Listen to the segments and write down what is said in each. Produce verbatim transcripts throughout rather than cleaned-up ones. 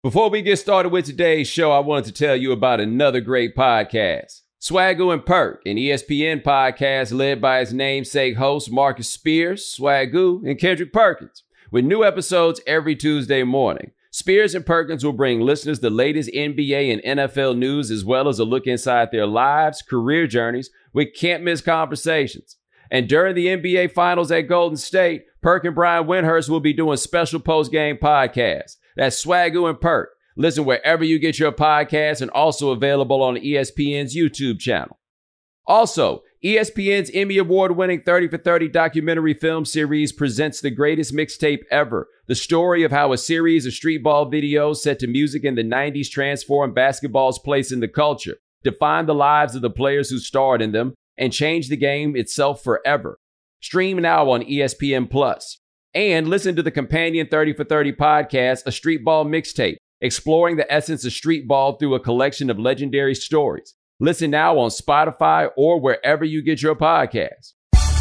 Before we get started with today's show, I wanted to tell you about another great podcast. Swagoo and Perk, an E S P N podcast led by its namesake hosts Marcus Spears, Swagoo, and Kendrick Perkins, with new episodes every Tuesday morning. Spears and Perkins will bring listeners the latest N B A and N F L news, as well as a look inside their lives, career journeys, with can't-miss conversations. And during the N B A Finals at Golden State, Perk and Brian Windhurst will be doing special post-game podcasts. That's Swagoo and Perk. Listen wherever you get your podcasts, and also available on E S P N's YouTube channel. Also, E S P N's Emmy Award-winning thirty for thirty documentary film series presents the greatest mixtape ever, the story of how a series of street ball videos set to music in the nineties transformed basketball's place in the culture, defined the lives of the players who starred in them, and changed the game itself forever. Stream now on E S P N Plus. And listen to the companion thirty for thirty podcast, A Street Ball Mixtape, exploring the essence of street ball through a collection of legendary stories. Listen now on Spotify or wherever you get your podcasts.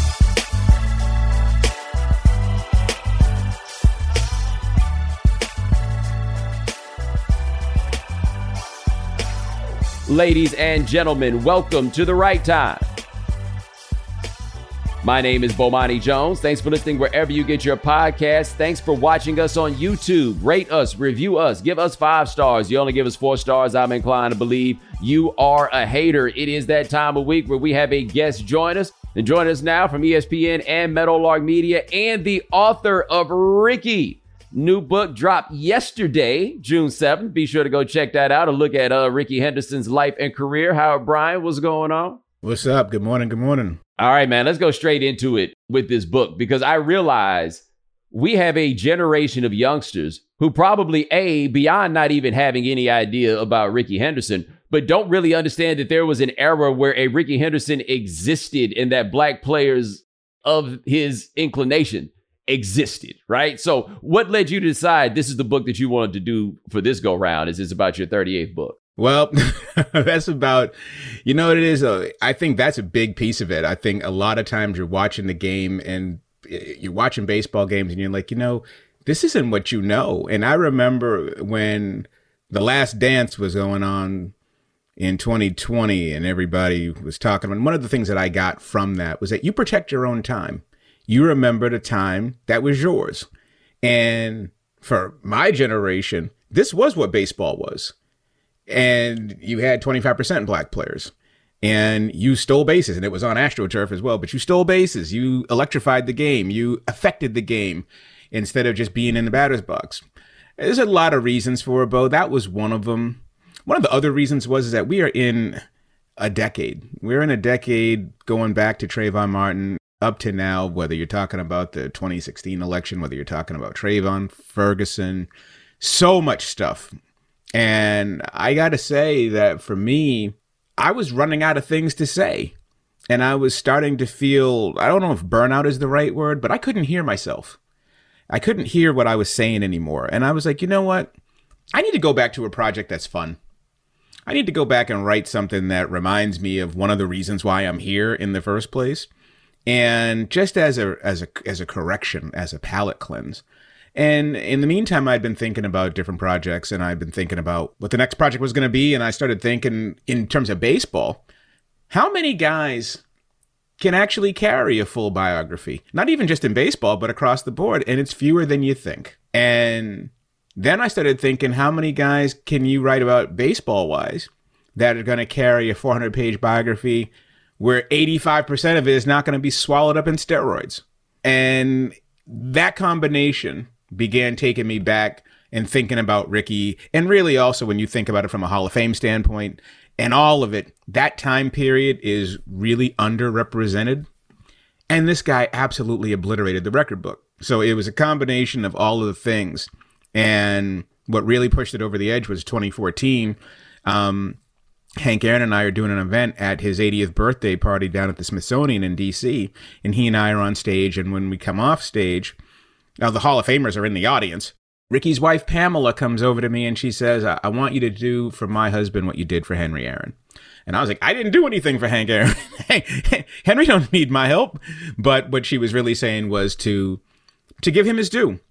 Ladies and gentlemen, welcome to The Right Time. My name is Bomani Jones. Thanks for listening wherever you get your podcasts. Thanks for watching us on YouTube. Rate us, review us, give us five stars. You only give us four stars, I'm inclined to believe you are a hater. It is that time of week where we have a guest join us. And join us now from E S P N and Meadowlark Media, and the author of Ricky. New book dropped yesterday, June seventh. Be sure to go check that out and look at uh, Ricky Henderson's life and career. Howard Bryant, what's going on? What's up? Good morning. Good morning. All right, man, let's go straight into it with this book, because I realize we have a generation of youngsters who probably, A, beyond not even having any idea about Ricky Henderson, but don't really understand that there was an era where a Ricky Henderson existed and that black players of his inclination existed, right? So what led you to decide this is the book that you wanted to do for this go round? Is this about your thirty-eighth book? Well, that's about, you know what it is? Uh, I think that's a big piece of it. I think a lot of times you're watching the game and you're watching baseball games and you're like, you know, this isn't what you know. And I remember when The Last Dance was going on in twenty twenty and everybody was talking about, and one of the things that I got from that was that you protect your own time. You remember the time that was yours. And for my generation, this was what baseball was. And you had twenty-five percent black players, and you stole bases, and it was on AstroTurf as well, but you stole bases. You electrified the game. You affected the game instead of just being in the batter's box. There's a lot of reasons for it, Bo. That was one of them. One of the other reasons was is that we are in a decade. We're in a decade going back to Trayvon Martin up to now, whether you're talking about the twenty sixteen election, whether you're talking about Trayvon, Ferguson, so much stuff. And I got to say that for me, I was running out of things to say. And I was starting to feel, I don't know if burnout is the right word, but I couldn't hear myself. I couldn't hear what I was saying anymore. And I was like, you know what? I need to go back to a project that's fun. I need to go back and write something that reminds me of one of the reasons why I'm here in the first place. And just as a as a as a correction, as a palate cleanse. And in the meantime, I'd been thinking about different projects, and I'd been thinking about what the next project was going to be. And I started thinking in terms of baseball, how many guys can actually carry a full biography? Not even just in baseball, but across the board. And it's fewer than you think. And then I started thinking, how many guys can you write about baseball wise that are going to carry a four hundred page biography where eighty-five percent of it is not going to be swallowed up in steroids? And that combination began taking me back and thinking about Ricky. And really also when you think about it from a Hall of Fame standpoint and all of it, that time period is really underrepresented. And this guy absolutely obliterated the record book. So it was a combination of all of the things. And what really pushed it over the edge was twenty fourteen. Um, Hank Aaron and I are doing an event at his eightieth birthday party down at the Smithsonian in D C. And he and I are on stage. And when we come off stage, now the Hall of Famers are in the audience. Ricky's wife, Pamela, comes over to me and she says, I, I want you to do for my husband what you did for Henry Aaron. And I was like, I didn't do anything for Hank Aaron. Henry don't need my help. But what she was really saying was to to give him his due.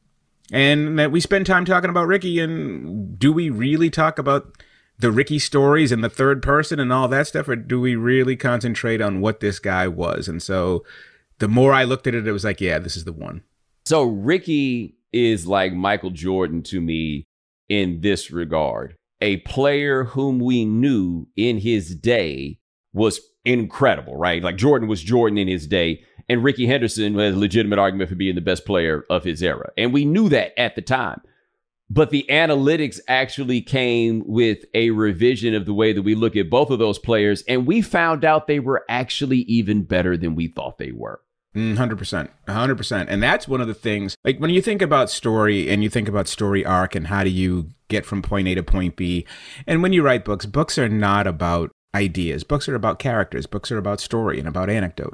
And that we spend time talking about Ricky, and do we really talk about the Ricky stories and the third person and all that stuff, or do we really concentrate on what this guy was? And so the more I looked at it, it was like, yeah, this is the one. So Ricky is like Michael Jordan to me in this regard. A player whom we knew in his day was incredible, right? Like Jordan was Jordan in his day, and Ricky Henderson has a legitimate argument for being the best player of his era. And we knew that at the time. But the analytics actually came with a revision of the way that we look at both of those players, and we found out they were actually even better than we thought they were. one hundred percent. one hundred percent. And that's one of the things, like when you think about story and you think about story arc and how do you get from point A to point B, and when you write books, books are not about ideas. Books are about characters. Books are about story and about anecdote.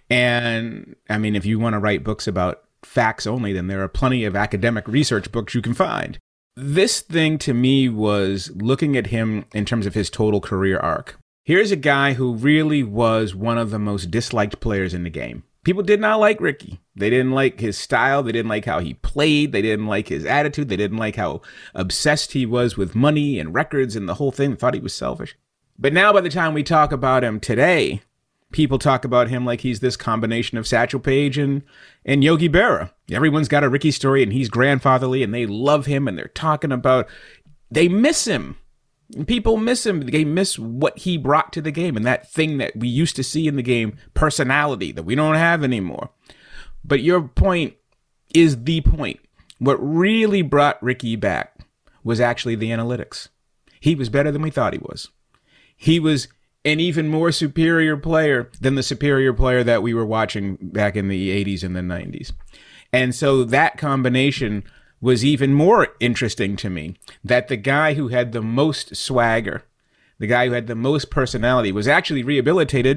And I mean, if you want to write books about facts only, then there are plenty of academic research books you can find. This thing to me was looking at him in terms of his total career arc. Here's a guy who really was one of the most disliked players in the game. People did not like Ricky. They didn't like his style. They didn't like how he played. They didn't like his attitude. They didn't like how obsessed he was with money and records and the whole thing. They thought he was selfish. But now by the time we talk about him today, people talk about him like he's this combination of Satchel Paige and, and Yogi Berra. Everyone's got a Ricky story and he's grandfatherly and they love him and they're talking about, they miss him. People miss him. They miss what he brought to the game and that thing that we used to see in the game, personality that we don't have anymore. But your point is the point. What really brought Ricky back was actually the analytics. He was better than we thought he was. He was an even more superior player than the superior player that we were watching back in the eighties and the nineties. And so that combination was even more interesting to me, that the guy who had the most swagger, the guy who had the most personality, was actually rehabilitated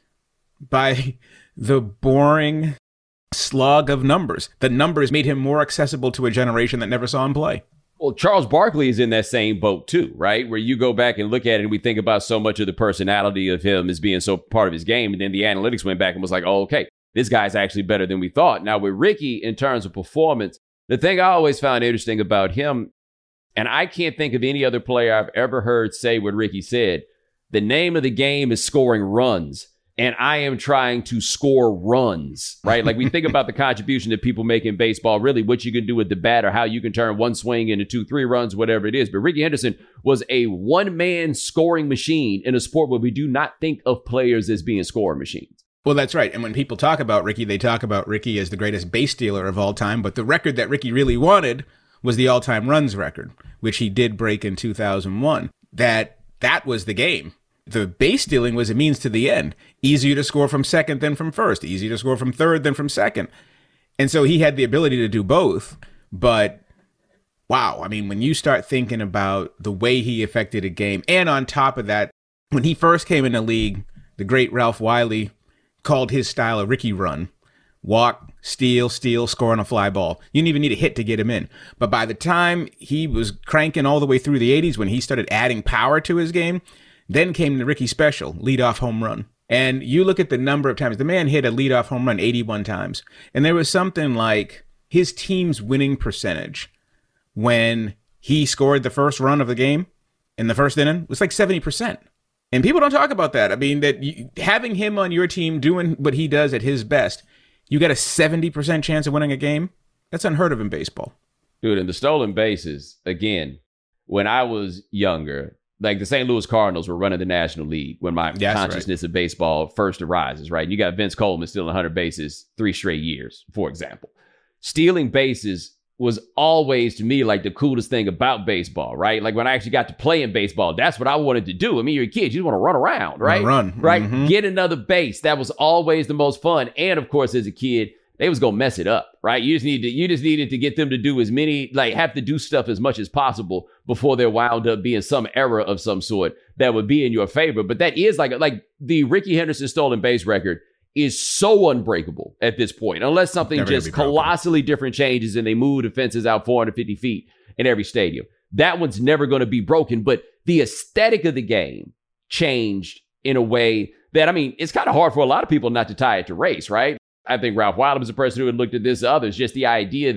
by the boring slog of numbers. The numbers made him more accessible to a generation that never saw him play. Well, Charles Barkley is in that same boat too, right? Where you go back and look at it and we think about so much of the personality of him as being so part of his game. And then the analytics went back and was like, oh, okay, this guy's actually better than we thought. Now with Ricky, in terms of performance, the thing I always found interesting about him, and I can't think of any other player I've ever heard say what Ricky said, the name of the game is scoring runs. And I am trying to score runs, right? Like we think about the contribution that people make in baseball, really what you can do with the bat or how you can turn one swing into two, three runs, whatever it is. But Ricky Henderson was a one-man scoring machine in a sport where we do not think of players as being scoring machines. Well, that's right. And when people talk about Ricky, they talk about Ricky as the greatest base stealer of all time. But the record that Ricky really wanted was the all-time runs record, which he did break in two thousand one. That that was the game. The base stealing was a means to the end. Easier to score from second than from first. Easier to score from third than from second. And so he had the ability to do both. But wow, I mean, when you start thinking about the way he affected a game, and on top of that, when he first came in the league, the great Ralph Wiley called his style a Ricky run. Walk, steal, steal, score on a fly ball. You didn't even need a hit to get him in. But by the time he was cranking all the way through the eighties, when he started adding power to his game, then came the Ricky special, leadoff home run. And you look at the number of times, the man hit a leadoff home run eighty-one times. And there was something like his team's winning percentage when he scored the first run of the game in the first inning was like seventy percent. And people don't talk about that. I mean, that you, having him on your team doing what he does at his best, you got a seventy percent chance of winning a game. That's unheard of in baseball. Dude, and the stolen bases, again, when I was younger, like the Saint Louis Cardinals were running the National League when my That's consciousness right. of baseball first arises, right? And you got Vince Coleman stealing one hundred bases three straight years, for example. Stealing bases was always, to me, like the coolest thing about baseball, right? Like when I actually got to play in baseball, that's what I wanted to do. I mean, you're a kid, you just want to run around, right? Run. Right? Mm-hmm. Get another base. That was always the most fun. And of course, as a kid, they was gonna mess it up, right? You just need to, you just needed to get them to do as many, like have to do stuff as much as possible before there wound up being some error of some sort that would be in your favor. But that is like, like the Ricky Henderson stolen base record is so unbreakable at this point, unless something just colossally different changes and they move the fences out four hundred fifty feet in every stadium. That one's never going to be broken. But the aesthetic of the game changed in a way that, I mean, it's kind of hard for a lot of people not to tie it to race, right? I think Ralph Wilder was a person who had looked at this, others, just the idea that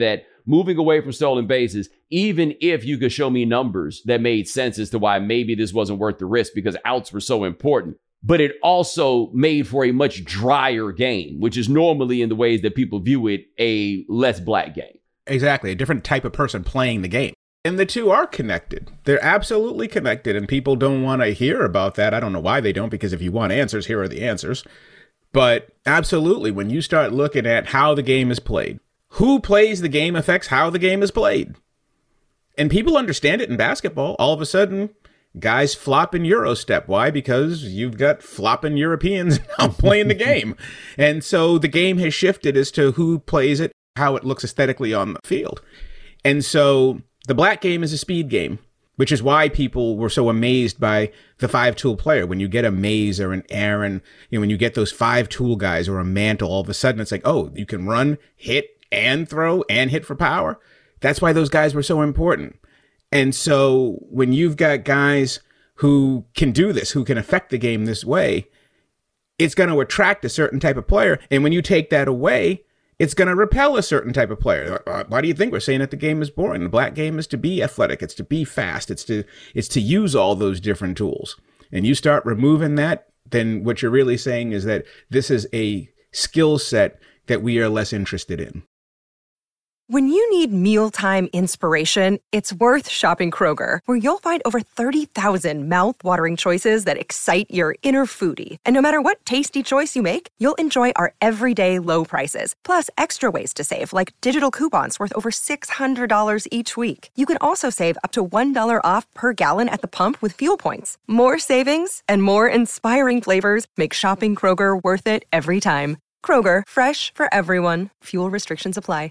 moving away from stolen bases, even if you could show me numbers that made sense as to why maybe this wasn't worth the risk because outs were so important. But it also made for a much drier game, which is normally in the ways that people view it, a less black game. Exactly. A different type of person playing the game. And the two are connected. They're absolutely connected. And people don't want to hear about that. I don't know why they don't, because if you want answers, here are the answers. But absolutely, when you start looking at how the game is played, who plays the game affects how the game is played. And people understand it in basketball. All of a sudden, guys flop in Eurostep. Why? Because you've got flopping Europeans now playing the game. And so the game has shifted as to who plays it, how it looks aesthetically on the field. And so the black game is a speed game, which is why people were so amazed by the five-tool player. When you get a Mays or an Aaron, you know, when you get those five-tool guys or a Mantle, all of a sudden it's like, oh, you can run, hit, and throw, and hit for power. That's why those guys were so important. And so when you've got guys who can do this, who can affect the game this way, it's going to attract a certain type of player. And when you take that away, it's going to repel a certain type of player. Why do you think we're saying that the game is boring? The black game is to be athletic. It's to be fast. It's to it's to use all those different tools. And you start removing that, then what you're really saying is that this is a skill set that we are less interested in. When you need mealtime inspiration, it's worth shopping Kroger, where you'll find over thirty thousand mouth-watering choices that excite your inner foodie. And no matter what tasty choice you make, you'll enjoy our everyday low prices, plus extra ways to save, like digital coupons worth over six hundred dollars each week. You can also save up to one dollar off per gallon at the pump with fuel points. More savings and more inspiring flavors make shopping Kroger worth it every time. Kroger, fresh for everyone. Fuel restrictions apply.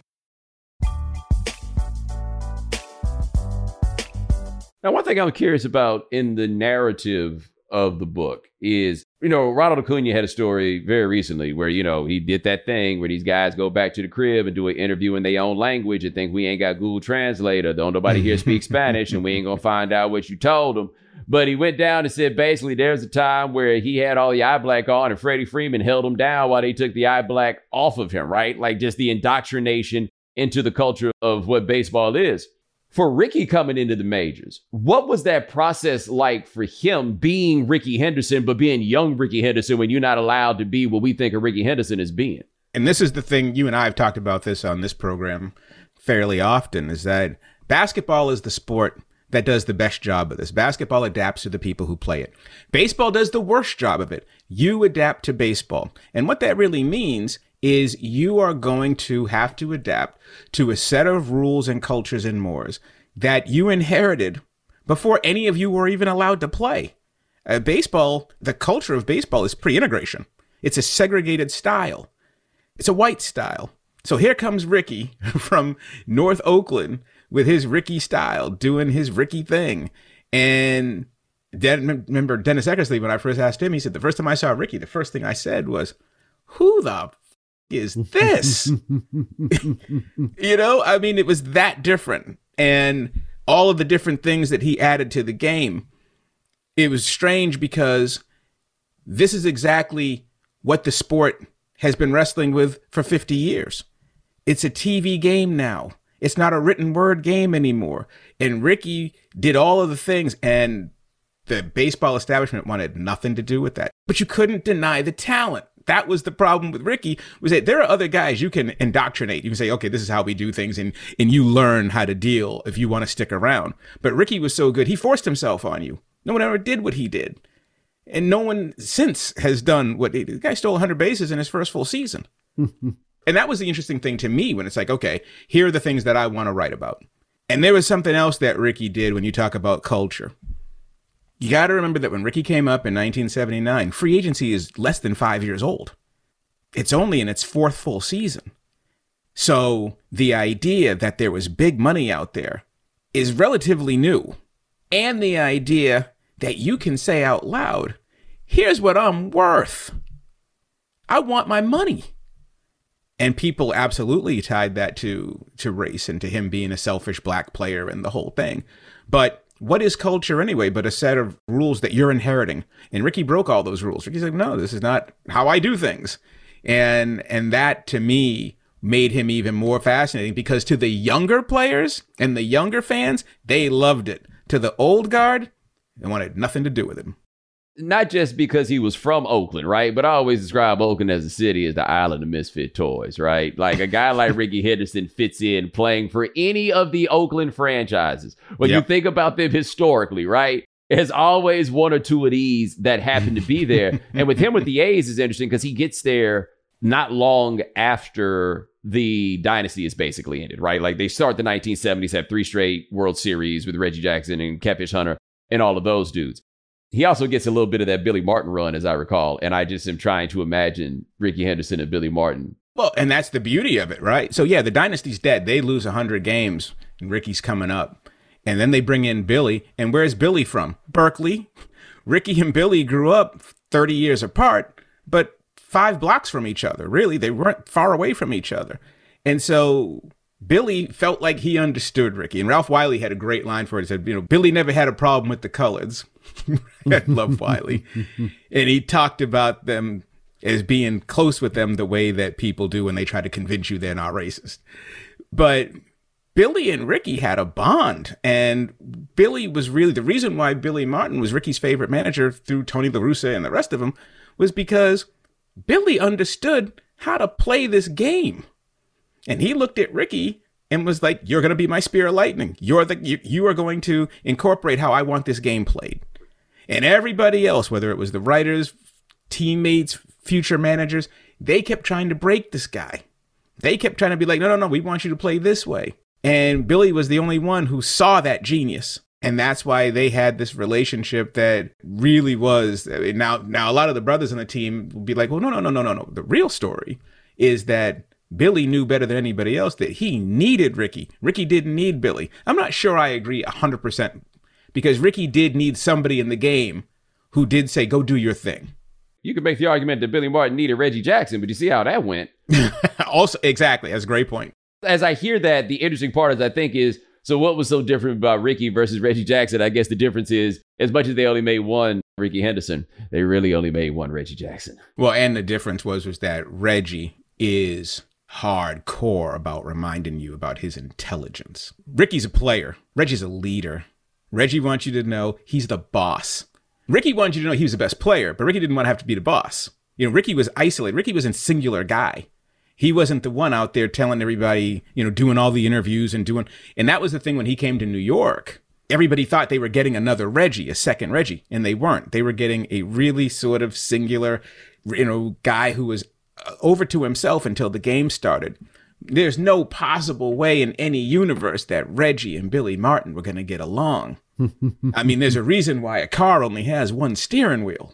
Now, one thing I'm curious about in the narrative of the book is, you know, Ronald Acuna had a story very recently where, you know, he did that thing where these guys go back to the crib and do an interview in their own language and think we ain't got Google Translator. Don't nobody here speak Spanish and we ain't going to find out what you told them. But he went down and said, basically, there's a time where he had all the eye black on and Freddie Freeman held him down while they took the eye black off of him, right? Like just the indoctrination into the culture of what baseball is. For Rickey coming into the majors, what was that process like for him being Rickey Henderson, but being young Rickey Henderson when you're not allowed to be what we think of Rickey Henderson as being? And this is the thing, you and I have talked about this on this program fairly often, is that basketball is the sport that does the best job of this. Basketball adapts to the people who play it. Baseball does the worst job of it. You adapt to baseball. And what that really means is you are going to have to adapt to a set of rules and cultures and mores that you inherited before any of you were even allowed to play. Uh, baseball, the culture of baseball is pre-integration. It's a segregated style. It's a white style. So here comes Rickey from North Oakland with his Rickey style, doing his Rickey thing. And Den- remember Dennis Eckersley, when I first asked him, he said, the first time I saw Rickey, the first thing I said was, who the is this? You know, I mean, it was that different. And all of the different things that he added to the game, it was strange because this is exactly what the sport has been wrestling with for fifty years. It's a T V game now. It's not a written word game anymore. And Rickey did all of the things, and the baseball establishment wanted nothing to do with that. But you couldn't deny the talent. That was the problem with Rickey, was that there are other guys you can indoctrinate. You can say, okay, this is how we do things, and, and you learn how to deal if you want to stick around. But Rickey was so good, he forced himself on you. No one ever did what he did. And no one since has done what he did. The guy stole one hundred bases in his first full season. And that was the interesting thing to me when it's like, okay, here are the things that I want to write about. And there was something else that Rickey did when you talk about culture. You got to remember that when Rickey came up in nineteen seventy-nine, free agency is less than five years old. It's only in its fourth full season. So the idea that there was big money out there is relatively new. And the idea that you can say out loud, here's what I'm worth. I want my money. And people absolutely tied that to, to race and to him being a selfish black player and the whole thing. But what is culture anyway but a set of rules that you're inheriting? And Rickey broke all those rules. Rickey's like, no, this is not how I do things. And and that, to me, made him even more fascinating, because to the younger players and the younger fans, they loved it. To the old guard, they wanted nothing to do with him. Not just because he was from Oakland, right? But I always describe Oakland as a city as the island of misfit toys, right? Like a guy like Rickey Henderson fits in playing for any of the Oakland franchises. When yep. you think about them historically, right? There's always one or two of these that happen to be there. And with him with the A's is interesting because he gets there not long after the dynasty is basically ended, right? Like they start the nineteen seventies, have three straight World Series with Reggie Jackson and Catfish Hunter and all of those dudes. He also gets a little bit of that Billy Martin run, as I recall. And I just am trying to imagine Rickey Henderson and Billy Martin. Well, and that's the beauty of it, right? So, yeah, the dynasty's dead. They lose one hundred games, and Rickey's coming up. And then they bring in Billy. And where's Billy from? Berkeley. Rickey and Billy grew up thirty years apart, but five blocks from each other. Really, they weren't far away from each other. And so Billy felt like he understood Rickey. And Ralph Wiley had a great line for it. He said, you know, Billy never had a problem with the colors. I love Wiley. And he talked about them as being close with them the way that people do when they try to convince you they're not racist. But Billy and Rickey had a bond. And Billy was really the reason why Billy Martin was Rickey's favorite manager through Tony La Russa and the rest of them was because Billy understood how to play this game. And he looked at Rickey and was like, you're going to be my spear of lightning. You're the, you, you are going to incorporate how I want this game played. And everybody else, whether it was the writers, teammates, future managers, they kept trying to break this guy. They kept trying to be like, no, no, no, we want you to play this way. And Billy was the only one who saw that genius. And that's why they had this relationship that really was. Now, now a lot of the brothers on the team will be like, well, no, no, no, no, no, no. The real story is that Billy knew better than anybody else that he needed Rickey. Rickey didn't need Billy. I'm not sure I agree one hundred percent because Rickey did need somebody in the game who did say, go do your thing. You could make the argument that Billy Martin needed Reggie Jackson, but you see how that went. Also, exactly. That's a great point. As I hear that, the interesting part is I think is, so what was so different about Rickey versus Reggie Jackson? I guess the difference is, as much as they only made one Rickey Henderson, they really only made one Reggie Jackson. Well, and the difference was, was that Reggie is hardcore about reminding you about his intelligence. Rickey's a player. Reggie's a leader. Reggie wants you to know he's the boss. Rickey wanted you to know he was the best player, but Rickey didn't want to have to be the boss. You know, Rickey was isolated. Rickey was a singular guy. He wasn't the one out there telling everybody, you know, doing all the interviews and doing, and that was the thing when he came to New York. Everybody thought they were getting another Reggie, a second Reggie, and they weren't. They were getting a really sort of singular, you know, guy who was over to himself until the game started. There's no possible way in any universe that Reggie and Billy Martin were going to get along. I mean, there's a reason why a car only has one steering wheel.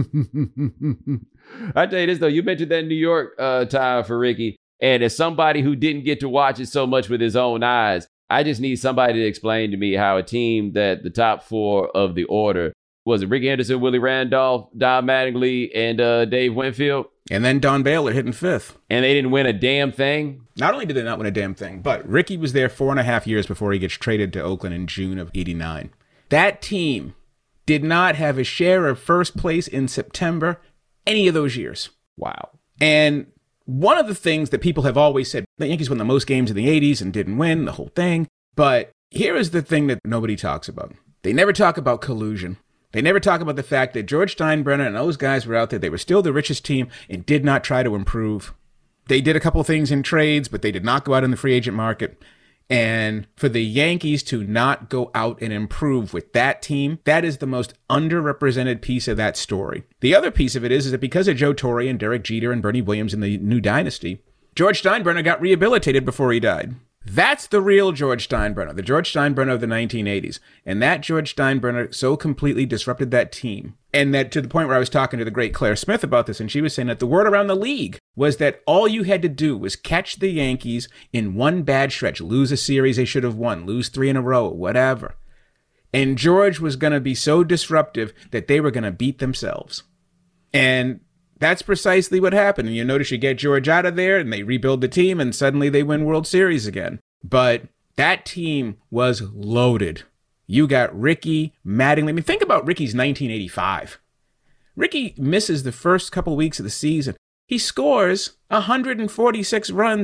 I tell you this, though, you mentioned that New York uh, time for Rickey. And as somebody who didn't get to watch it so much with his own eyes, I just need somebody to explain to me how a team that the top four of the order was it Rickey Henderson, Willie Randolph, Don Mattingly, and uh, Dave Winfield. And then Don Baylor hitting fifth. And they didn't win a damn thing. Not only did they not win a damn thing, but Rickey was there four and a half years before he gets traded to Oakland in June of eighty-nine. That team did not have a share of first place in September any of those years. Wow. And one of the things that people have always said, the Yankees won the most games in the eighties and didn't win the whole thing. But here is the thing that nobody talks about. They never talk about collusion. They never talk about the fact that George Steinbrenner and those guys were out there. They were still the richest team and did not try to improve. They did a couple of things in trades, but they did not go out in the free agent market. And for the Yankees to not go out and improve with that team, that is the most underrepresented piece of that story. The other piece of it is, is that because of Joe Torre and Derek Jeter and Bernie Williams in the new dynasty, George Steinbrenner got rehabilitated before he died. That's the real George Steinbrenner, the George Steinbrenner of the nineteen eighties. And that George Steinbrenner so completely disrupted that team. And that to the point where I was talking to the great Claire Smith about this, and she was saying that the word around the league was that all you had to do was catch the Yankees in one bad stretch, lose a series they should have won, lose three in a row, whatever. And George was going to be so disruptive that they were going to beat themselves. And that's precisely what happened. And you notice you get George out of there and they rebuild the team and suddenly they win World Series again. But that team was loaded. You got Rickey, Mattingly. I mean, think about Rickey's nineteen eighty-five. Rickey misses the first couple weeks of the season. He scores one hundred forty-six runs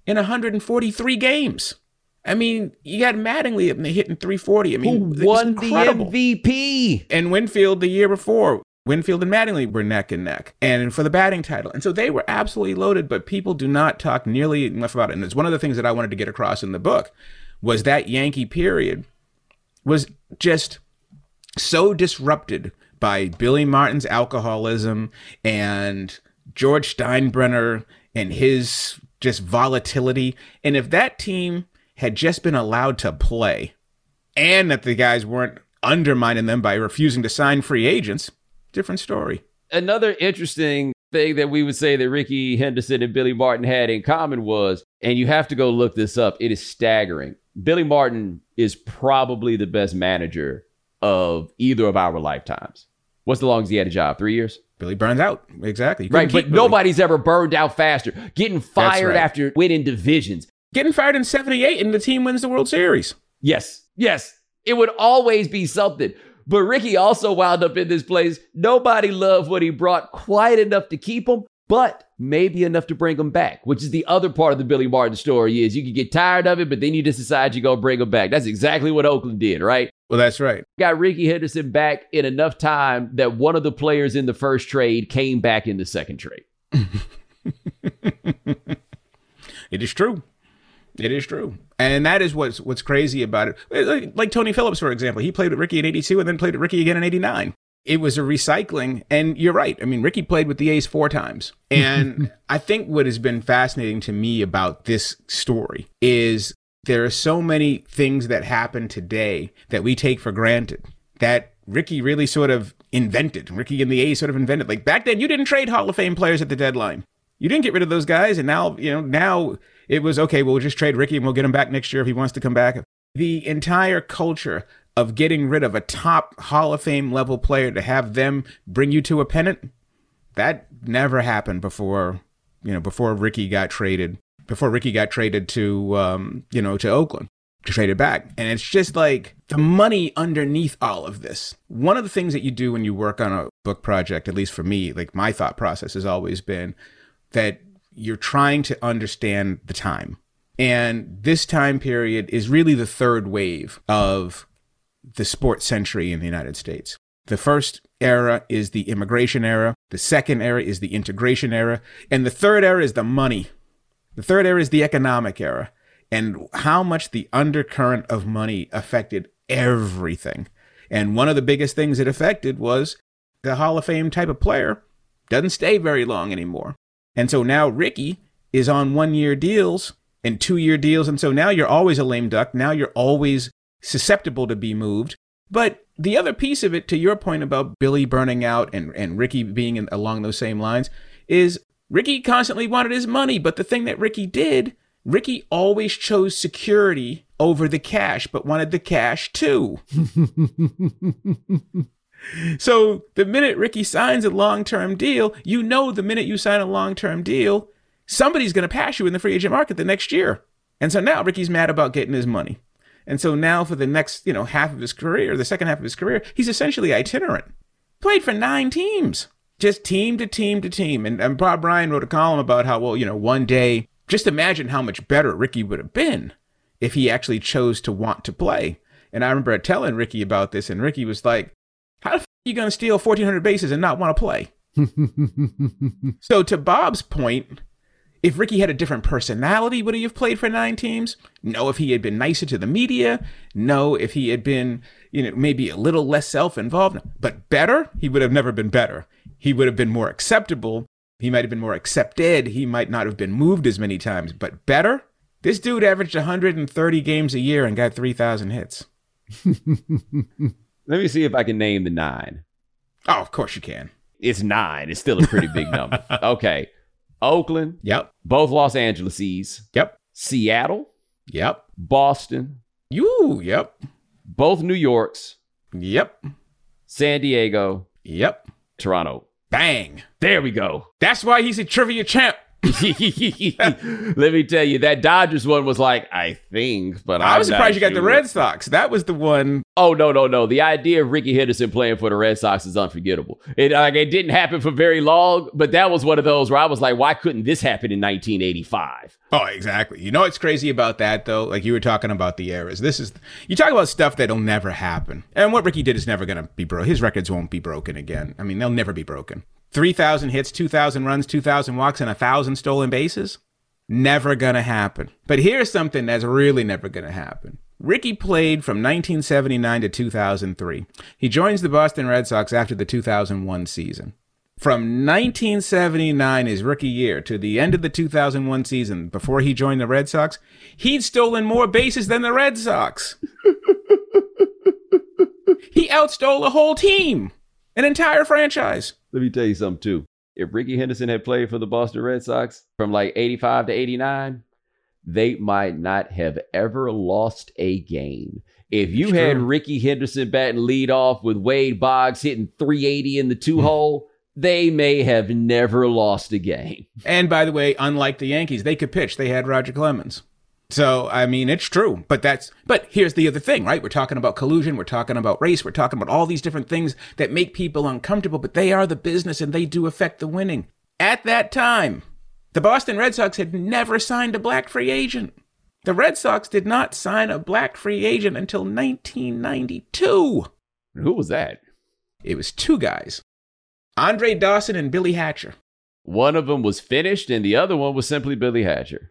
in one hundred forty-three games. I mean, you got Mattingly hitting three forty. I mean, who won the M V P? And Winfield the year before. Winfield and Mattingly were neck and neck, and for the batting title. And so they were absolutely loaded, but people do not talk nearly enough about it. And it's one of the things that I wanted to get across in the book was that Yankee period was just so disrupted by Billy Martin's alcoholism and George Steinbrenner and his just volatility. And if that team had just been allowed to play and that the guys weren't undermining them by refusing to sign free agents, different story. Another interesting thing that we would say that Rickey Henderson and Billy Martin had in common was, and you have to go look this up, it is staggering. Billy Martin is probably the best manager of either of our lifetimes. What's the longest he had a job? Three years? Billy burns out. Exactly. Right, but Billy. Nobody's ever burned out faster. Getting fired right. after winning divisions. Getting fired in seventy-eight and the team wins the World Series. Yes, yes. It would always be something. But Rickey also wound up in this place. Nobody loved what he brought quite enough to keep him, but maybe enough to bring him back, which is the other part of the Billy Martin story is you can get tired of it, but then you just decide you're going to bring him back. That's exactly what Oakland did, right? Well, that's right. Got Rickey Henderson back in enough time that one of the players in the first trade came back in the second trade. It is true. It is true. And that is what's what's crazy about it. Like, like Tony Phillips, for example. He played with Rickey in eighty-two and then played with Rickey again in eighty-nine. It was a recycling. And you're right. I mean, Rickey played with the A's four times. And I think what has been fascinating to me about this story is there are so many things that happen today that we take for granted that Rickey really sort of invented. Rickey and the A's sort of invented. Like back then, you didn't trade Hall of Fame players at the deadline. You didn't get rid of those guys. And now, you know, now it was, okay, we'll just trade Rickey and we'll get him back next year if he wants to come back. The entire culture of getting rid of a top Hall of Fame level player to have them bring you to a pennant, that never happened before, you know, before Rickey got traded, before Rickey got traded to, um, you know, to Oakland, to trade it back. And it's just like the money underneath all of this. One of the things that you do when you work on a book project, at least for me, like my thought process has always been that you're trying to understand the time. And this time period is really the third wave of the sports century in the United States. The first era is the immigration era. The second era is the integration era. And the third era is the money. The third era is the economic era. And how much the undercurrent of money affected everything. And one of the biggest things it affected was the Hall of Fame type of player doesn't stay very long anymore. And so now Rickey is on one-year deals and two-year deals. And so now you're always a lame duck. Now you're always susceptible to be moved. But the other piece of it, to your point about Billy burning out and, and Rickey being in, along those same lines, is Rickey constantly wanted his money. But the thing that Rickey did, Rickey always chose security over the cash, but wanted the cash too. So the minute Rickey signs a long-term deal, you know the minute you sign a long-term deal, somebody's going to pass you in the free agent market the next year. And so now Rickey's mad about getting his money. And so now for the next, you know, half of his career, the second half of his career, he's essentially itinerant. Played for nine teams, just team to team to team. And, and Bob Bryan wrote a column about how, well, you know, one day, just imagine how much better Rickey would have been if he actually chose to want to play. And I remember telling Rickey about this, and Rickey was like, how the f- are you going to steal fourteen hundred bases and not want to play? So to Bob's point, if Rickey had a different personality, would he have played for nine teams? No. If he had been nicer to the media? No. If he had been, you know, maybe a little less self-involved? But better? He would have never been better. He would have been more acceptable. He might have been more accepted. He might not have been moved as many times. But better? This dude averaged one hundred thirty games a year and got three thousand hits. Let me see if I can name the nine. Oh, of course you can. It's nine. It's still a pretty big number. Okay. Oakland. Yep. Both Los Angeleses. Yep. Seattle. Yep. Boston. You. Yep. Both New Yorks. Yep. San Diego. Yep. Toronto. Bang. There we go. That's why he's a trivia champ. Let me tell you, that Dodgers one was like, I think, but I I'm was surprised not you got the sure. Red Sox. That was the one. Oh, no, no, no. The idea of Ricky Henderson playing for the Red Sox is unforgettable. It, like, it didn't happen for very long, but that was one of those where I was like, why couldn't this happen in nineteen eighty-five? Oh, exactly. You know what's crazy about that, though? Like you were talking about the eras. This is, you talk about stuff that'll never happen. And what Ricky did is never going to be broken. His records won't be broken again. I mean, they'll never be broken. three thousand hits, two thousand runs, two thousand walks, and one thousand stolen bases? Never going to happen. But here's something that's really never going to happen. Ricky played from nineteen seventy-nine to two thousand three. He joins the Boston Red Sox after the two thousand one season. From nineteen seventy-nine, his rookie year, to the end of the two thousand one season, before he joined the Red Sox, he'd stolen more bases than the Red Sox. He outstole a whole team, an entire franchise. Let me tell you something, too. If Ricky Henderson had played for the Boston Red Sox from like eighty-five to eighty-nine, they might not have ever lost a game. If you It's had true. Ricky Henderson batting leadoff with Wade Boggs hitting three eighty in the two-hole, they may have never lost a game. And by the way, unlike the Yankees, they could pitch. They had Roger Clemens. So, I mean, it's true. But that's, but here's the other thing, right? We're talking about collusion. We're talking about race. We're talking about all these different things that make people uncomfortable, but they are the business and they do affect the winning. At that time, the Boston Red Sox had never signed a black free agent. The Red Sox did not sign a black free agent until nineteen ninety-two. Who was that? It was two guys, Andre Dawson and Billy Hatcher. One of them was finished and the other one was simply Billy Hatcher.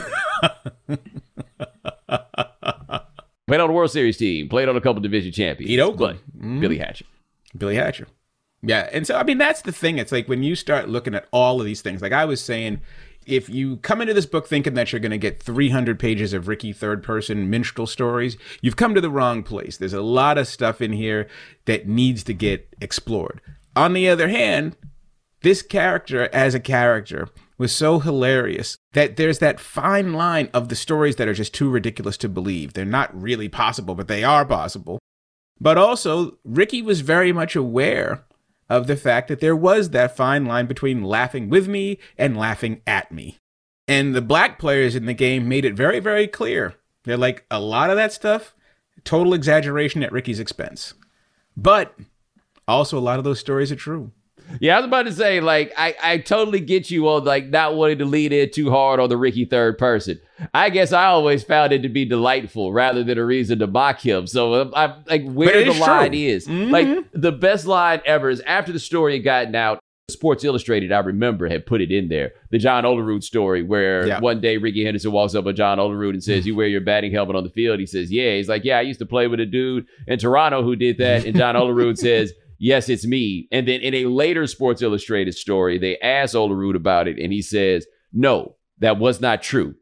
Played on the World Series team, played on a couple division champions. Beat Oakland. But Mhm. Billy Hatcher. Billy Hatcher. Yeah. And so, I mean, that's the thing. It's like when you start looking at all of these things, like I was saying, if you come into this book thinking that you're going to get three hundred pages of Ricky third person minstrel stories, you've come to the wrong place. There's a lot of stuff in here that needs to get explored. On the other hand, this character as a character was so hilarious that there's that fine line of the stories that are just too ridiculous to believe. They're not really possible, but they are possible. But also, Ricky was very much aware of the fact that there was that fine line between laughing with me and laughing at me. And the black players in the game made it very, very clear. They're like, a lot of that stuff, total exaggeration at Ricky's expense. But also, a lot of those stories are true. Yeah, I was about to say, like, I, I totally get you on, like, not wanting to lean in too hard on the Ricky third person. I guess I always found it to be delightful rather than a reason to mock him. So, I'm, I'm like, where it the is line true. is. Mhm. Like, the best line ever is after the story had gotten out, Sports Illustrated, I remember, had put it in there. The John Olerud story where Yeah. one day Ricky Henderson walks up with John Olerud and says, you wear your batting helmet on the field? He says, yeah. He's like, yeah, I used to play with a dude in Toronto who did that. And John Olerud says, yes, it's me. And then in a later Sports Illustrated story, they ask Olerud about it, and he says, no, that was not true.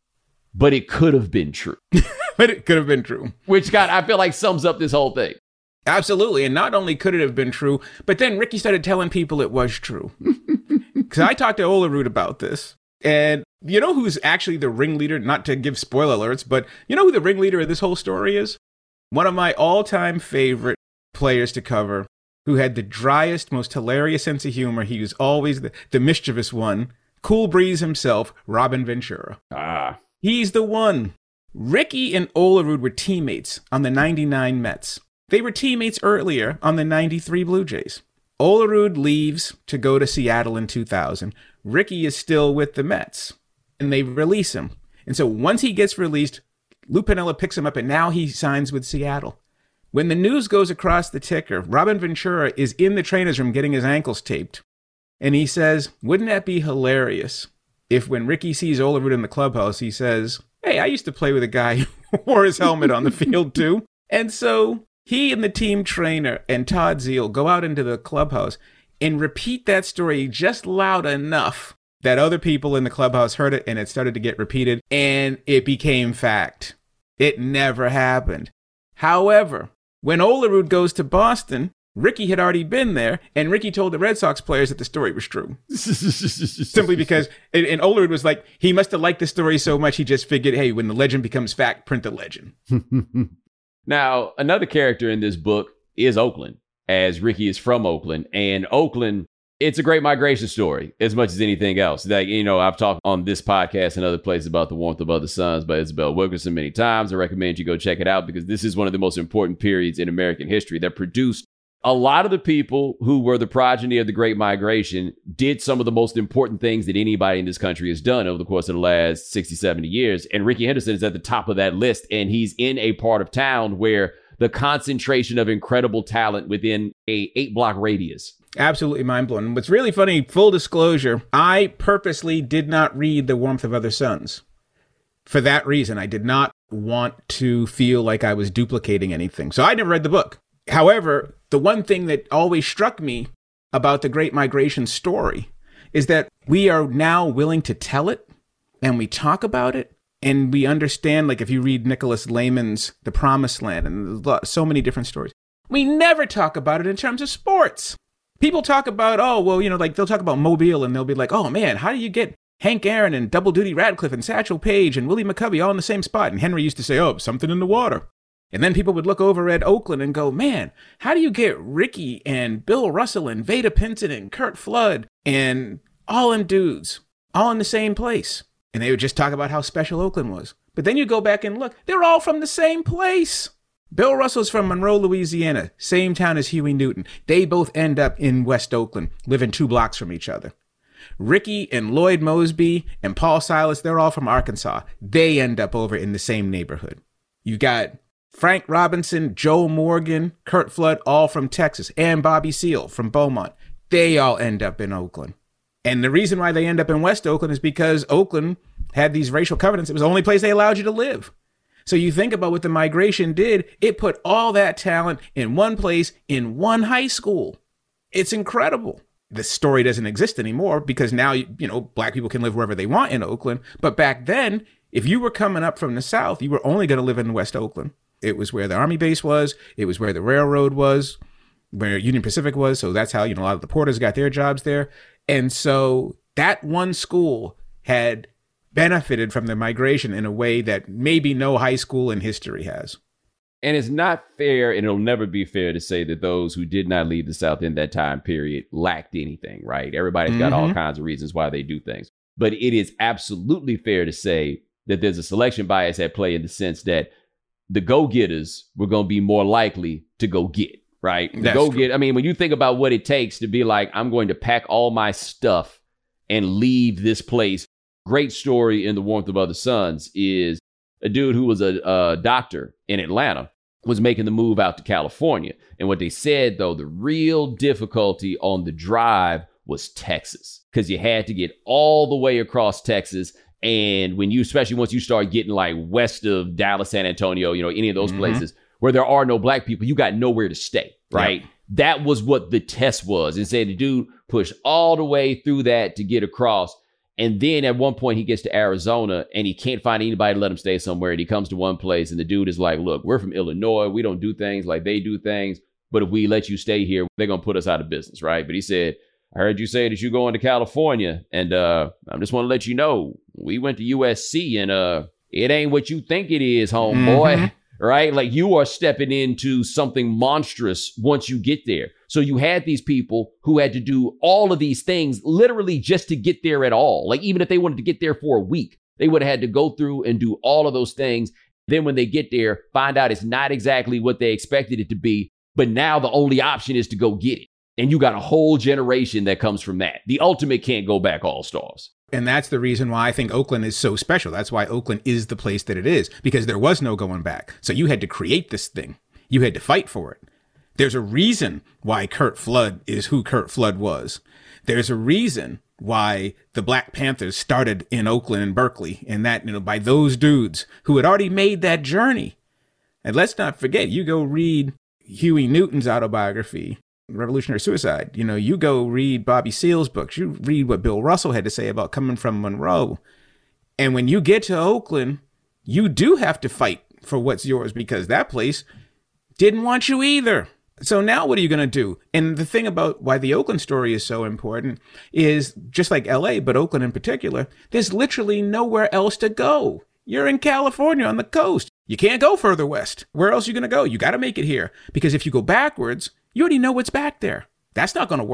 But it could have been true. But it could have been true. Which, God, I feel like sums up this whole thing. Absolutely. And not only could it have been true, but then Ricky started telling people it was true. Because I talked to Olerud about this. And you know who's actually the ringleader? Not to give spoiler alerts, but you know who the ringleader of this whole story is? One of my all-time favorite players to cover, who had the driest, most hilarious sense of humor. He was always the, the mischievous one. Cool Breeze himself, Robin Ventura. Ah. He's the one. Ricky and Olerud were teammates on the ninety-nine Mets. They were teammates earlier on the ninety-three Blue Jays. Olerud leaves to go to Seattle in two thousand. Ricky is still with the Mets, and they release him. And so once he gets released, Lou Piniella picks him up, and now he signs with Seattle. When the news goes across the ticker, Robin Ventura is in the trainer's room getting his ankles taped. And he says, wouldn't that be hilarious if when Ricky sees Olerud in the clubhouse, he says, hey, I used to play with a guy who wore his helmet on the field too. And so he and the team trainer and Todd Zeile go out into the clubhouse and repeat that story just loud enough that other people in the clubhouse heard it, and it started to get repeated, and it became fact. It never happened. However, when Olerud goes to Boston, Ricky had already been there, and Ricky told the Red Sox players that the story was true. Simply because, and, and Olerud was like, he must have liked the story so much, he just figured, hey, when the legend becomes fact, print the legend. Now, another character in this book is Oakland, as Ricky is from Oakland. And Oakland it's a great migration story as much as anything else. Like, you know, I've talked on this podcast and other places about The Warmth of Other Suns by Isabel Wilkerson many times. I recommend you go check it out because this is one of the most important periods in American history that produced a lot of the people who were the progeny of the Great Migration did some of the most important things that anybody in this country has done over the course of the last sixty, seventy years. And Rickey Henderson is at the top of that list. And he's in a part of town where the concentration of incredible talent within a eight block radius. Absolutely mind-blowing. What's really funny, full disclosure, I purposely did not read The Warmth of Other Suns. For that reason, I did not want to feel like I was duplicating anything. So I never read the book. However, the one thing that always struck me about the Great Migration story is that we are now willing to tell it and we talk about it and we understand, like if you read Nicholas Layman's The Promised Land and so many different stories, we never talk about it in terms of sports. People talk about, oh, well, you know, like they'll talk about Mobile and they'll be like, oh, man, how do you get Hank Aaron and Double Duty Radcliffe and Satchel Paige and Willie McCovey all in the same spot? And Henry used to say, oh, something in the water. And then people would look over at Oakland and go, man, how do you get Ricky and Bill Russell and Vada Pinson and Curt Flood and all them dudes all in the same place? And they would just talk about how special Oakland was. But then you go back and look, they're all from the same place. Bill Russell's from Monroe, Louisiana, same town as Huey Newton. They both end up in West Oakland, living two blocks from each other. Ricky and Lloyd Mosby and Paul Silas, they're all from Arkansas. They end up over in the same neighborhood. You got Frank Robinson, Joe Morgan, Curt Flood, all from Texas, and Bobby Seale from Beaumont. They all end up in Oakland. And the reason why they end up in West Oakland is because Oakland had these racial covenants. It was the only place they allowed you to live. So you think about what the migration did. It put all that talent in one place, in one high school. It's incredible. The story doesn't exist anymore because now, you know, black people can live wherever they want in Oakland. But back then, if you were coming up from the South, you were only going to live in West Oakland. It was where the Army base was. It was where the railroad was, where Union Pacific was. So that's how, you know, a lot of the porters got their jobs there. And so that one school had benefited from the migration in a way that maybe no high school in history has. And it's not fair, and it'll never be fair to say that those who did not leave the South in that time period lacked anything, right? Everybody's mm-hmm. got all kinds of reasons why they do things. But it is absolutely fair to say that there's a selection bias at play in the sense that the go-getters were going to be more likely to go get, right? The That's go-get. true. I mean, when you think about what it takes to be like, I'm going to pack all my stuff and leave this place. Great story in The Warmth of Other Suns is a dude who was a, a doctor in Atlanta was making the move out to California. And what they said, though, the real difficulty on the drive was Texas, because you had to get all the way across Texas. And when you, especially once you start getting like west of Dallas, San Antonio, you know, any of those mm-hmm. places where there are no black people, you got nowhere to stay, right? Yep. That was what the test was. And said the dude pushed all the way through that to get across. And then at one point he gets to Arizona and he can't find anybody to let him stay somewhere. And he comes to one place and the dude is like, look, we're from Illinois. We don't do things like they do things. But if we let you stay here, they're going to put us out of business, right? But he said, I heard you say that you're going to California. And uh, I just want to let you know, we went to U S C and uh, it ain't what you think it is, homeboy. Mm-hmm. Right? Like you are stepping into something monstrous once you get there. So you had these people who had to do all of these things literally just to get there at all. Like even if they wanted to get there for a week, they would have had to go through and do all of those things. Then when they get there, find out it's not exactly what they expected it to be. But now the only option is to go get it. And you got a whole generation that comes from that. The ultimate can't go back all stars. And that's the reason why I think Oakland is so special. That's why Oakland is the place that it is, because there was no going back. So you had to create this thing. You had to fight for it. There's a reason why Curt Flood is who Curt Flood was. There's a reason why the Black Panthers started in Oakland and Berkeley, and that, you know, by those dudes who had already made that journey. And let's not forget, you go read Huey Newton's autobiography, Revolutionary Suicide. You know, you go read Bobby Seale's books. You read what Bill Russell had to say about coming from Monroe. And when you get to Oakland, you do have to fight for what's yours because that place didn't want you either. So now what are you going to do? And the thing about why the Oakland story is so important is just like L A, but Oakland in particular, there's literally nowhere else to go. You're in California on the coast. You can't go further west. Where else are you going to go? You got to make it here because if you go backwards, you already know what's back there. That's not going to work.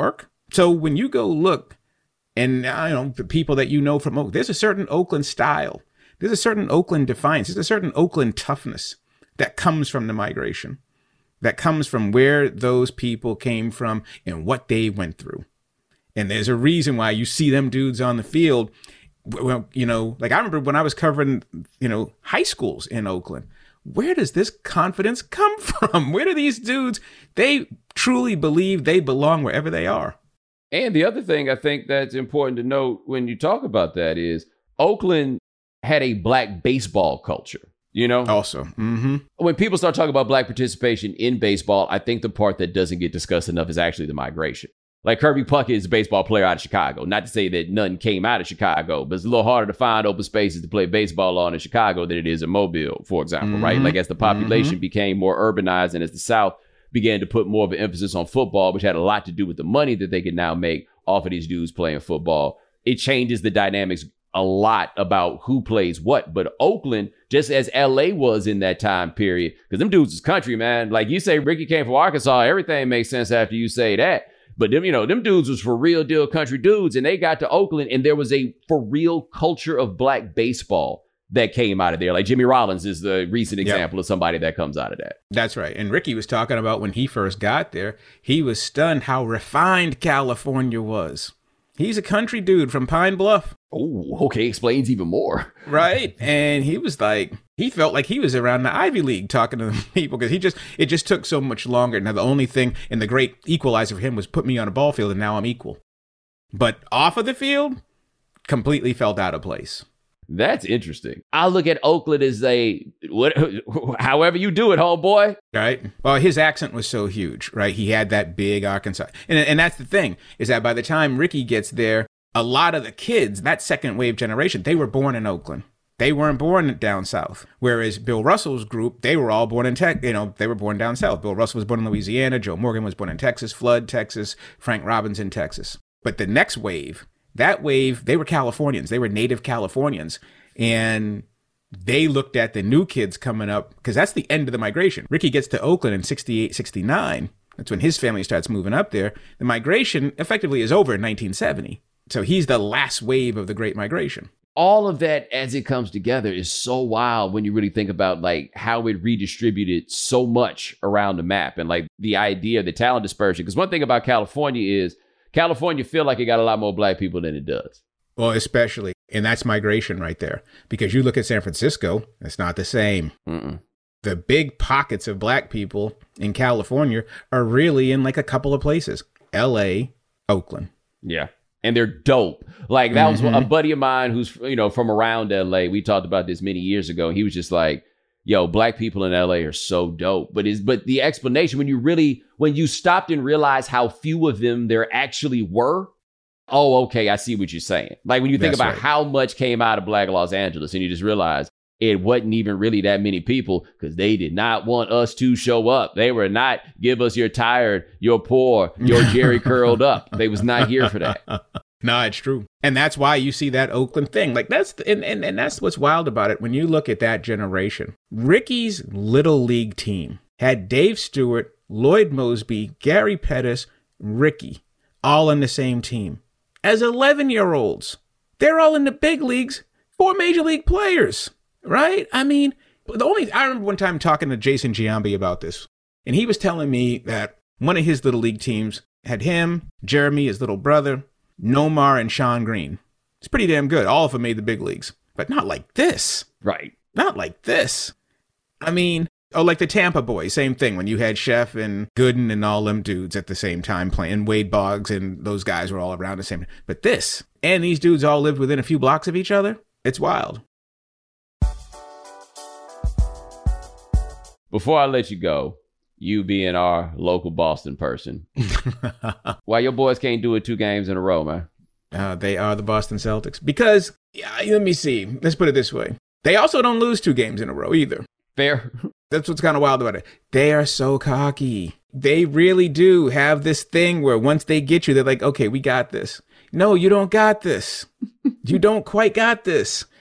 So when you go look, and I don't know, the people that you know from Oakland, there's a certain Oakland style. There's a certain Oakland defiance. There's a certain Oakland toughness that comes from the migration, that comes from where those people came from and what they went through. And there's a reason why you see them dudes on the field. Well, you know, like I remember when I was covering, you know, high schools in Oakland. Where does this confidence come from? Where do these dudes, they truly believe they belong wherever they are? And the other thing I think that's important to note when you talk about that is Oakland had a black baseball culture, you know? Also, mm-hmm. When people start talking about black participation in baseball, I think the part that doesn't get discussed enough is actually the migration. Like Kirby Puckett is a baseball player out of Chicago. Not to say that none came out of Chicago, but it's a little harder to find open spaces to play baseball on in Chicago than it is in Mobile, for example, mm-hmm. right? Like as the population mm-hmm. became more urbanized and as the South began to put more of an emphasis on football, which had a lot to do with the money that they could now make off of these dudes playing football, it changes the dynamics a lot about who plays what. But Oakland, just as L A was in that time period, because them dudes was country, man. Like you say, Ricky came from Arkansas, everything makes sense after you say that. But them, you know, them dudes was for real deal country dudes, and they got to Oakland, and there was a for real culture of black baseball that came out of there. Like Jimmy Rollins is the recent example yep. of somebody that comes out of that. That's right. And Ricky was talking about when he first got there, he was stunned how refined California was. He's a country dude from Pine Bluff. Oh, okay. Explains even more. Right. And he was like, he felt like he was around the Ivy League talking to the people because he just, it just took so much longer. Now, the only thing and the great equalizer for him was put me on a ball field and now I'm equal. But off of the field, completely felt out of place. That's interesting. I look at Oakland as a, what, however you do it, homeboy. Right. Well, his accent was so huge, right? He had that big Arkansas. And, and that's the thing, is that by the time Ricky gets there, a lot of the kids, that second wave generation, they were born in Oakland. They weren't born down south. Whereas Bill Russell's group, they were all born in Texas. You know, they were born down south. Bill Russell was born in Louisiana. Joe Morgan was born in Texas. Flood, Texas. Frank Robbins in Texas. But the next wave, that wave, they were Californians. They were native Californians. And they looked at the new kids coming up, because that's the end of the migration. Ricky gets to Oakland in sixty-eight, sixty-nine. That's when his family starts moving up there. The migration effectively is over in nineteen seventy. So he's the last wave of the Great Migration. All of that as it comes together is so wild when you really think about like how it redistributed so much around the map and like the idea of the talent dispersion. Because one thing about California is California feel like it got a lot more black people than it does. Well, especially. And that's migration right there. Because you look at San Francisco, it's not the same. Mm-mm. The big pockets of black people in California are really in like a couple of places. L A, Oakland. Yeah. And they're dope. Like that mm-hmm. was a buddy of mine who's, you know, from around L A. We talked about this many years ago. He was just like, yo, black people in L A are so dope. But is but the explanation, when you really, when you stopped and realized how few of them there actually were, oh, okay, I see what you're saying. Like when you think That's about right. how much came out of Black Los Angeles and you just realize it wasn't even really that many people because they did not want us to show up. They were not, give us your tired, your poor, your Jerry curled up. They was not here for that. No, it's true. And that's why you see that Oakland thing. Like that's, the, and, and, and that's what's wild about it. When you look at that generation, Ricky's little league team had Dave Stewart, Lloyd Mosby, Gary Pettis, Ricky, all on the same team. As eleven-year-olds, they're all in the big leagues, four major league players. Right? I mean, the only, I remember one time talking to Jason Giambi about this, and he was telling me that one of his little league teams had him, Jeremy, his little brother, Nomar, and Sean Green. It's pretty damn good. All of them made the big leagues, but not like this. Right. Not like this. I mean, oh, like the Tampa Boys, same thing. When you had Chef and Gooden and all them dudes at the same time playing, Wade Boggs and those guys were all around the same time. But this, and these dudes all lived within a few blocks of each other. It's wild. Before I let you go, you being our local Boston person, why your boys can't do it two games in a row, man? Uh, they are the Boston Celtics. Because, yeah, let me see. Let's put it this way. They also don't lose two games in a row either. Fair. That's what's kind of wild about it. They are so cocky. They really do have this thing where once they get you, they're like, okay, we got this. No, you don't got this. You don't quite got this.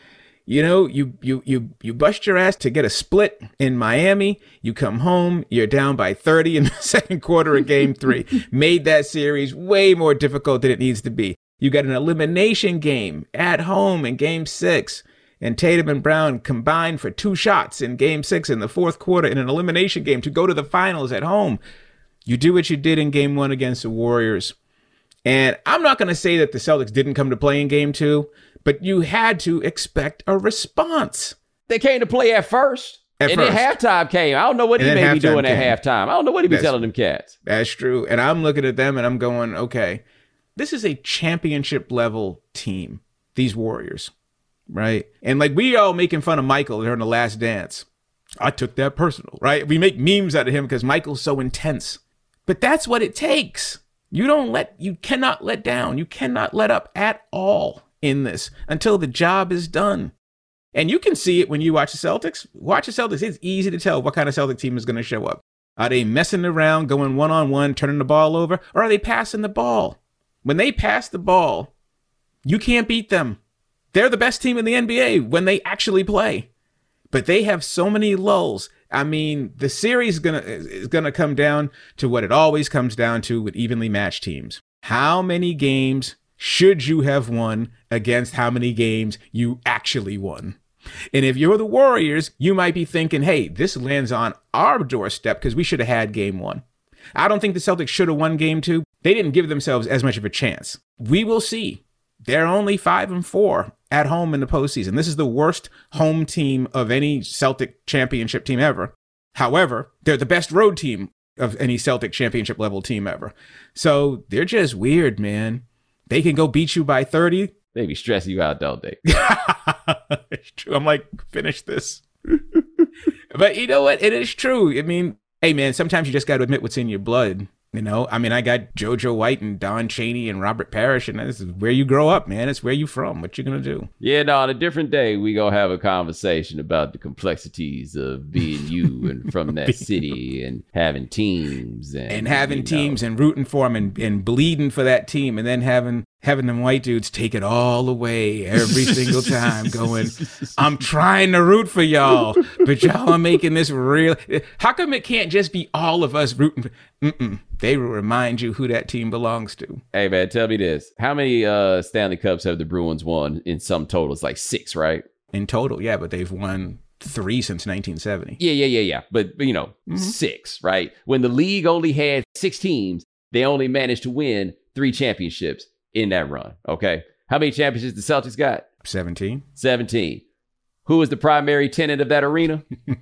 You know, you you you you bust your ass to get a split in Miami. You come home, you're down by thirty in the second quarter of game three. Made that series way more difficult than it needs to be. You got an elimination game at home in game six. And Tatum and Brown combined for two shots in game six in the fourth quarter in an elimination game to go to the finals at home. You do what you did in game one against the Warriors. And I'm not going to say that the Celtics didn't come to play in game two, but you had to expect a response. They came to play at first. At and first. then halftime came. I don't know what And he then may be halftime doing came. at halftime. I don't know what he be That's- telling them cats. That's true. And I'm looking at them and I'm going, okay, this is a championship level team, these Warriors, right? And like we all making fun of Michael during The Last Dance. I took that personal, right? We make memes out of him because Michael's so intense. But that's what it takes. You don't let, you cannot let down. You cannot let up at all in this until the job is done. And you can see it when you watch the Celtics. Watch the Celtics. It's easy to tell what kind of Celtic team is going to show up. Are they messing around, going one-on-one, turning the ball over, or are they passing the ball? When they pass the ball, you can't beat them. They're the best team in the N B A when they actually play. But they have so many lulls. I mean, the series is gonna is gonna come down to what it always comes down to with evenly matched teams. How many games should you have won against how many games you actually won? And if you're the Warriors, you might be thinking, hey, this lands on our doorstep because we should have had game one. I don't think the Celtics should have won game two. They didn't give themselves as much of a chance. We will see. They're only five and four at home in the postseason. This is the worst home team of any Celtic championship team ever. However, they're the best road team of any Celtic championship level team ever. So they're just weird, man. They can go beat you by thirty. They be stressing you out, don't they? It's true. I'm like, finish this. But you know what? It is true. I mean, hey, man, sometimes you just got to admit what's in your blood. You know, I mean, I got JoJo White and Don Chaney and Robert Parrish, and this is where you grow up, man. It's where you from. What you gonna do? Yeah, no, on a different day, we gonna have a conversation about the complexities of being you and from that city and having teams. And, And having you know. teams and rooting for them and, and bleeding for that team, and then having having them white dudes take it all away every single time, going, I'm trying to root for y'all, but y'all are making this real. How come it can't just be all of us rooting for? Mm-mm. They will remind you who that team belongs to. Hey, man, tell me this. How many uh, Stanley Cups have the Bruins won in some total? It's like six, right? In total, yeah, but they've won three since nineteen seventy. Yeah, yeah, yeah, yeah. But, but you know, mm-hmm. six, right? When the league only had six teams, they only managed to win three championships in that run, okay? How many championships the Celtics got? seventeen. seventeen. Who was the primary tenant of that arena?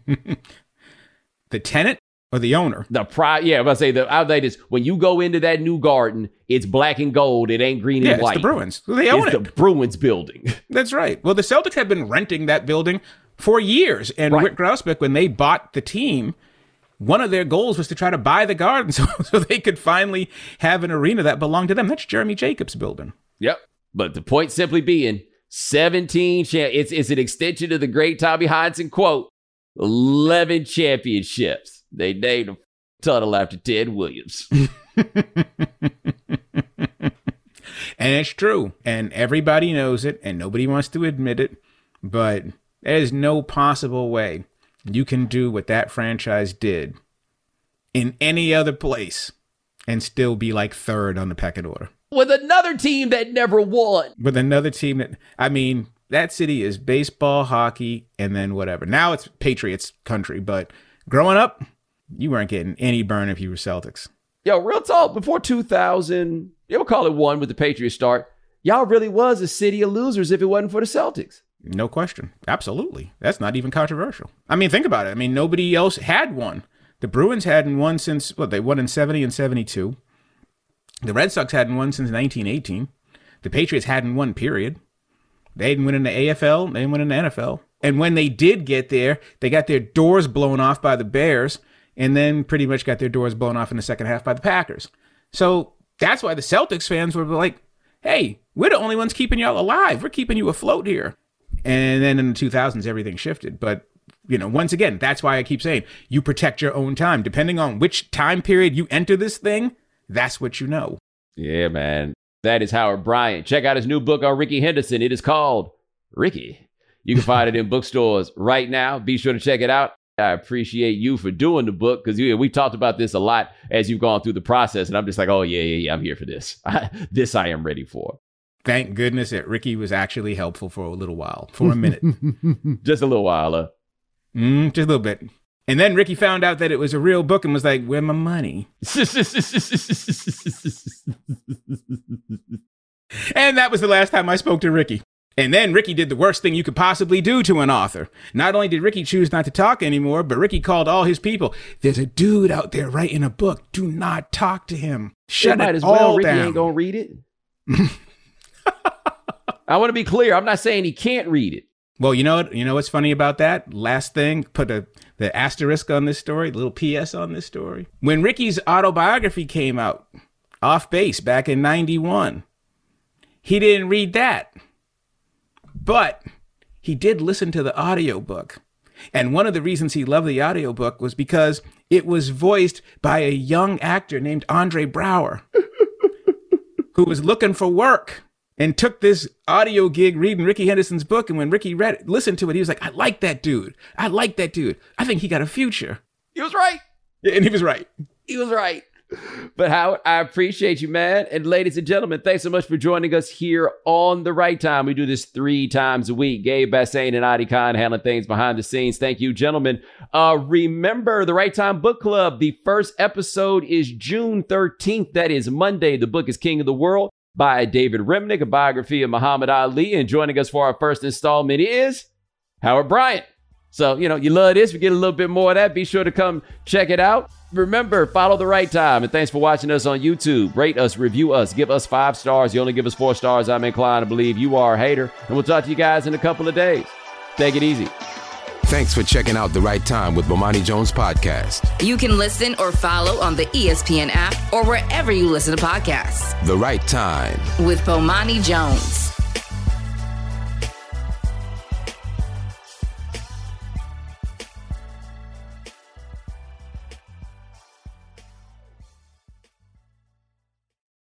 The tenant or the owner? The pri- Yeah, I'm about to say, the outlet is when you go into that new garden, it's black and gold. It ain't green yeah, and white. It's the Bruins. They own it's it. the Bruins building. That's right. Well, the Celtics have been renting that building for years. And Right. Rick Grausbeck, when they bought the team, one of their goals was to try to buy the garden so, so they could finally have an arena that belonged to them. That's Jeremy Jacobs' building. Yep. But the point simply being, seventeen cha- it's it's an extension of the great Tommy Heinsohn quote, eleven championships. They named a tunnel after Ted Williams. And it's true. And everybody knows it, and nobody wants to admit it. But there's no possible way you can do what that franchise did in any other place and still be like third on the pecking order. With another team that never won. With another team that, I mean, that city is baseball, hockey, and then whatever. Now it's Patriots country, but growing up, you weren't getting any burn if you were Celtics. Yo, real talk, before two thousand, you'll call it one with the Patriots start, y'all really was a city of losers if it wasn't for the Celtics. No question. Absolutely. That's not even controversial. I mean, think about it. I mean, nobody else had one. The Bruins hadn't won since, what, they won in seventy and seventy-two. The Red Sox hadn't won since nineteen eighteen. The Patriots hadn't won, period. They didn't win in the A F L. They didn't win in the N F L. And when they did get there, they got their doors blown off by the Bears and then pretty much got their doors blown off in the second half by the Packers. So that's why the Celtics fans were like, hey, we're the only ones keeping y'all alive. We're keeping you afloat here. And then in the two thousands, everything shifted. But, you know, once again, that's why I keep saying you protect your own time. Depending on which time period you enter this thing, that's what you know. Yeah, man. That is Howard Bryant. Check out his new book on Ricky Henderson. It is called Ricky, You can find it in bookstores right now. Be sure to check it out. I appreciate you for doing the book because we talked about this a lot as you've gone through the process. And I'm just like, oh, yeah, yeah, yeah, I'm here for this. This I am ready for. Thank goodness that Ricky was actually helpful for a little while, for a minute. Just a little while, huh? Mm, just a little bit. And then Ricky found out that it was a real book and was like, where's my money? And that was the last time I spoke to Ricky. And then Ricky did the worst thing you could possibly do to an author. Not only did Ricky choose not to talk anymore, but Ricky called all his people. There's a dude out there writing a book. Do not talk to him. Shut it, it as all well. Ricky down. Ain't gonna read it. I want to be clear. I'm not saying he can't read it. Well, you know what? You know what's funny about that? Last thing, put a, the asterisk on this story, the little P S on this story. When Ricky's autobiography came out, Off Base, back in ninety-one, he didn't read that. But he did listen to the audiobook. And one of the reasons he loved the audiobook was because it was voiced by a young actor named Andre Braugher, who was looking for work and took this audio gig reading Ricky Henderson's book. And when Ricky read it, listened to it, he was like, I like that dude. I like that dude. I think he got a future. He was right. And he was right. He was right. But Howard, I appreciate you, man. And ladies and gentlemen, thanks so much for joining us here on The Right Time. We do this three times a week. Gabe Bassane and Adi Khan handling things behind the scenes. Thank you, gentlemen. Uh, remember, The Right Time Book Club. The first episode is June thirteenth. That is Monday. The book is King of the World by David Remnick, a biography of Muhammad Ali. And joining us for our first installment is Howard Bryant. So, you know, you love this. We get a little bit more of that. Be sure to come check it out. Remember, follow The Right Time. And thanks for watching us on YouTube. Rate us, review us, give us five stars. You only give us four stars, I'm inclined to believe you are a hater. And we'll talk to you guys in a couple of days. Take it easy. Thanks for checking out The Right Time with Bomani Jones Podcast. You can listen or follow on the E S P N app or wherever you listen to podcasts. The Right Time with Bomani Jones.